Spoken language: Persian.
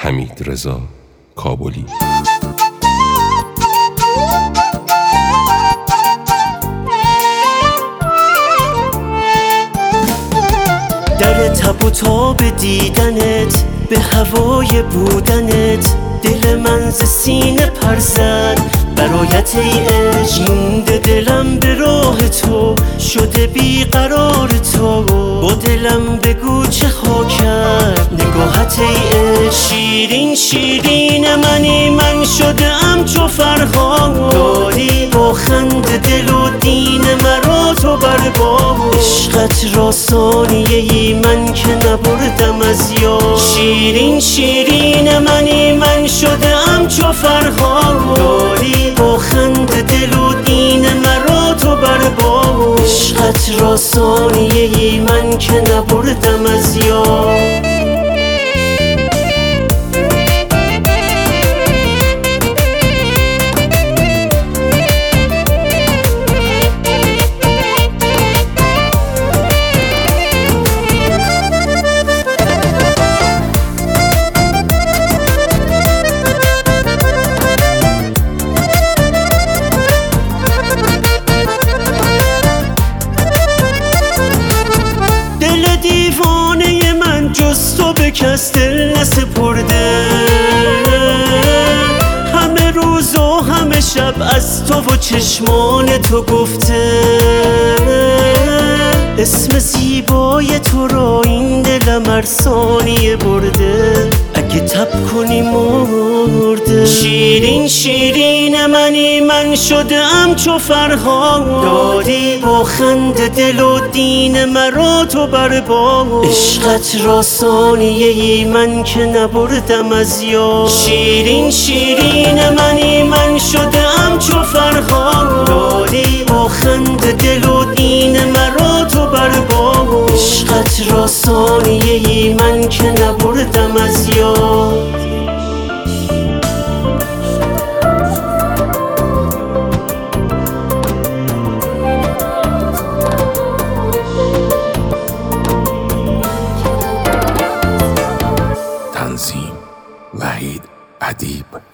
حمیدرضا کابلی. در تب و تاب دیدنت، به هوای بودنت، دل من ز سینه پر زد برایت ای عشق. مونده دلم به راه تو، شده بیقرار تو، با دلم بگو چه ها کرد نگاهت ای عشق. شیرین شیرین منی، من شده ام چو فرهاد، داری با خنده دل و دین مرا تو بر باد. عشقت را ثانیه ای من که نبردم از یاد. شیرین شیرین منی، من شده ام چو فرهاد، داری با خنده دل و دین مرا تو بر باد. عشقت را ثانیه ای من که نبردم از یاد. دیوانه من جز تو به کس دل نسپرده، همه روز و همه شب از تو و چشمان تو گفته. اسم زیبای تو را این دلم هر ثانیه برده، اگه تب کنی مرده. شیرین شیرین منی، من شده ام چو فرهاد، داری با خنده دل و دین مرا تو بر باد. عشقت را ثانیه ای من که نبردم از یاد. شیرین شیرین منی، من شده ام چو فرهاد، داری با خنده دل و دین مرا تو بر باد. عشقت را ثانیه ای من که نبردم از یاد. تنظیم وحید ادیب.